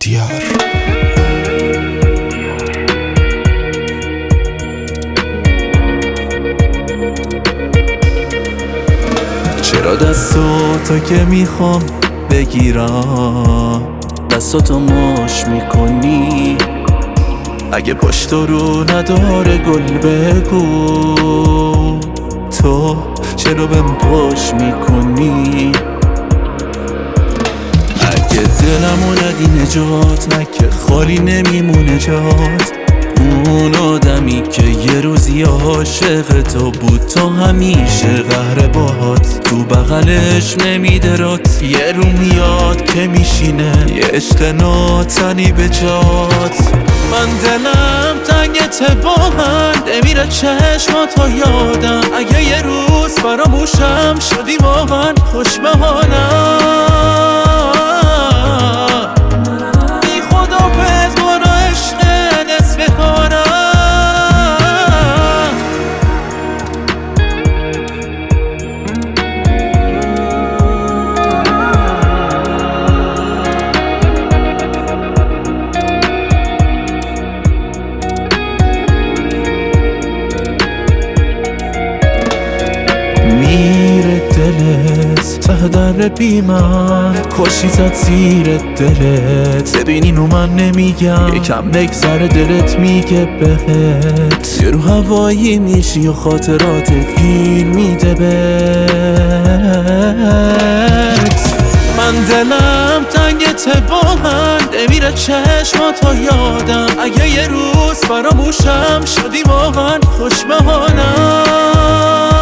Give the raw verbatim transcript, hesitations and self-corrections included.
دیار. چرا دستاتو که میخوام بگیرم دستاتو ماش میکنی؟ اگه پشت رو نداره گل بگو تو چرا بهم پاش میکنی؟ اگه دلمو ندی نجات نه که خالی نمیمونه جات. اون آدمی که یه روزی عاشق تو بود تا همیشه قهر باهات تو بغلش نمیده رات. یه رو میاد که میشینه یه عشق ناتنی به جات. من دلم تنگته واقعا نمیره چشماتو یادم. اگه یه روز فراموشم شدی واقعا خوش بهانم. بی خدافظ برو عشق نصف کارم. میره دلت ته در بی من خوشی زد زیر دلت. ببین اینو من نمیگم یکم نگذره دلت میگه بهت. یه رو هوایی میشی و خاطراتت گیر میده بهت. من دلم تنگته واقعا نمیره چشماتو یادم. اگه یه روز فراموشم شدی واقعا خوش بهانم.